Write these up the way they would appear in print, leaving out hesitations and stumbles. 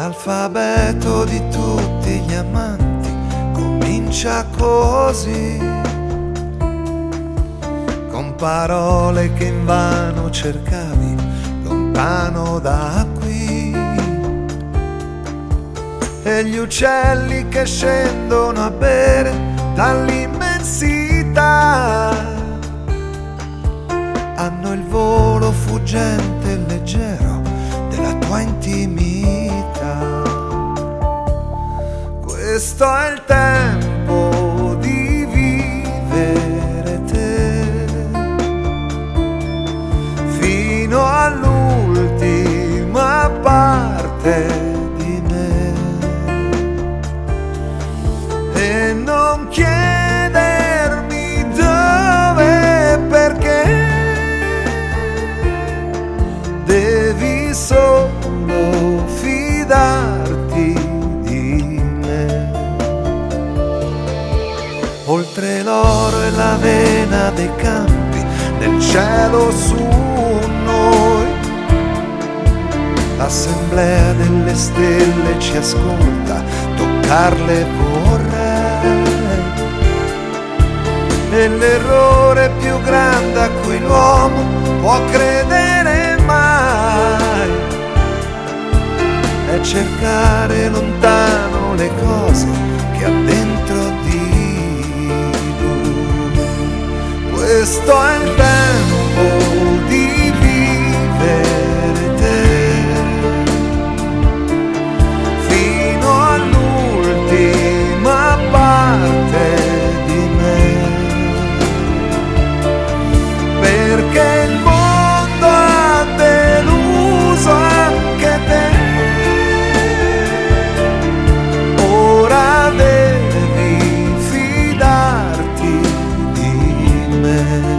L'alfabeto di tutti gli amanti comincia così, con parole che invano cercavi lontano da qui, e gli uccelli che scendono a bere dall'immensità hanno il volo fuggente e leggero della tua intimità. Questo è il tempo di vivere te fino all'ultima parte di me, e non chiedermi dove e perché, devi solo fidarti di me. Oltre l'oro e l'avena dei campi, nel cielo su noi, l'assemblea delle stelle ci ascolta, toccarle vorrei. E l'errore più grande a cui l'uomo può credere mai è cercare lontano le cose che ha dentro di lui. Questo è il tempo di vivere te fino all'ultima parte di me, perché il mondo ha deluso anche te. Ora devi fidarti di me.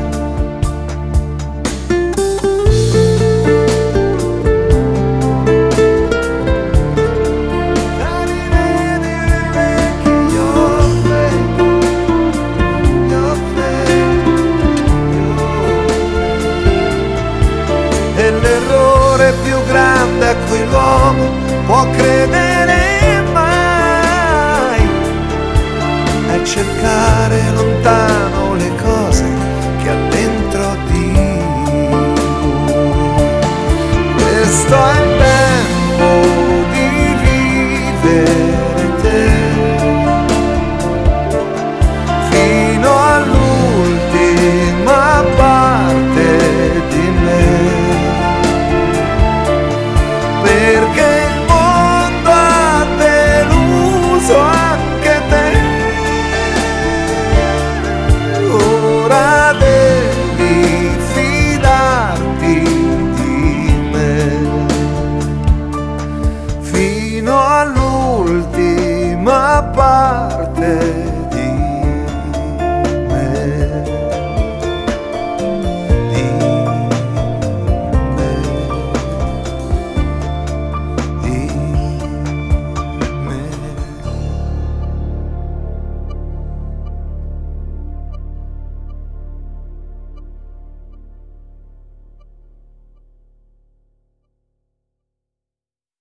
E l'errore più grande a cui l'uomo può credere mai è cercare lontano le cose che ha dentro di lui. Questo è il tempo di vivere te fino all'ultima parte di me, perché il mondo ha deluso anche te. Ora devi fidarti di me fino all'ultima parte